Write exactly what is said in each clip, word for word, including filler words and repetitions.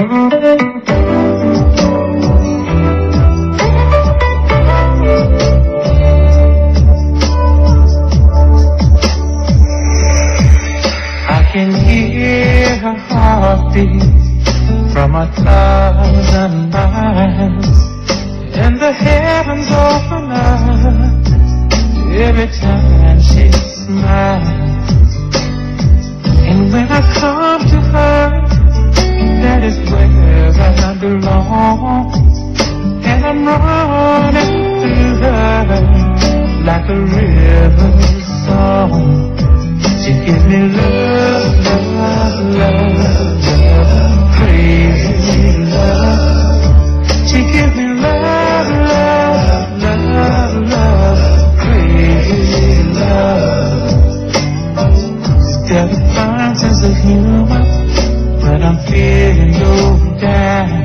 can hear her heartbeat from a thousand miles, and the heavens open up every time she smiles. And when I come to her, that is where I belong, and I'm running through her like a river song. She gives me love, love, love, love, crazy love. She gives me love, love, love, love, crazy love. She's got a fine sense of humor when I'm feeling low down,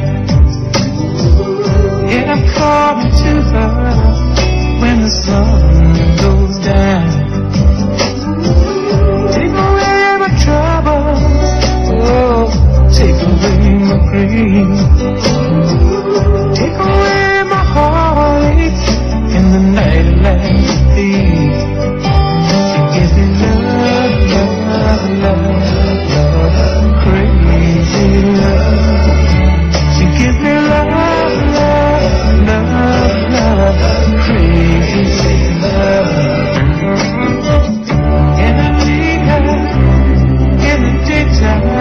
and I'm coming to her when the sun goes down. Take away my grief, take away my heartache in the night like these. She gives me love, love, love, love, crazy love. She gives me love, love, love, love, crazy love. And I need her in the daytime.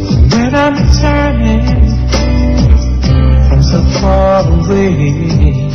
I'm turning from so far away,